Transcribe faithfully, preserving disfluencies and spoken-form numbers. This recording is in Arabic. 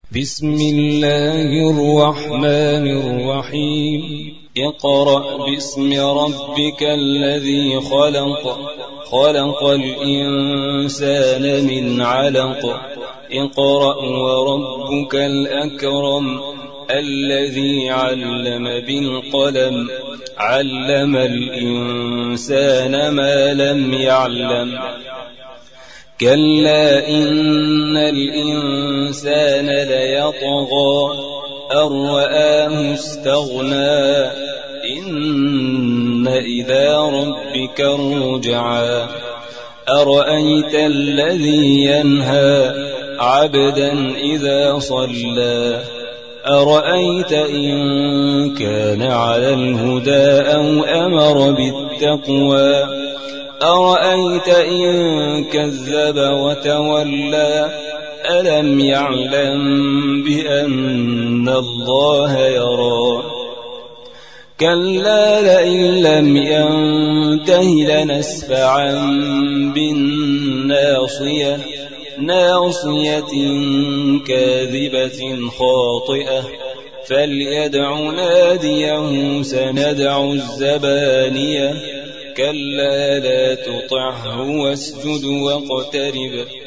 بسم الله الرحمن الرحيم اقرأ باسم ربك الذي خلق خلق الإنسان من علق اقرأ وربك الأكرم الذي علم بالقلم علم الإنسان ما لم يعلم كلا إن الإنسان ليطغى أن رآه استغنى إن إلى ربك الرجعى أرأيت الذي ينهى عبدا إذا صلى أرأيت إن كان على الهدى أو أمر بالتقوى أرأيت إن كذب وتولى ألم يعلم بأن الله يرى كلا لئن لم ينته لنسفعا بالناصية ناصية كاذبة خاطئة فليدع ناديه سندع الزبانية كلا لا تطعه واسجد واقترب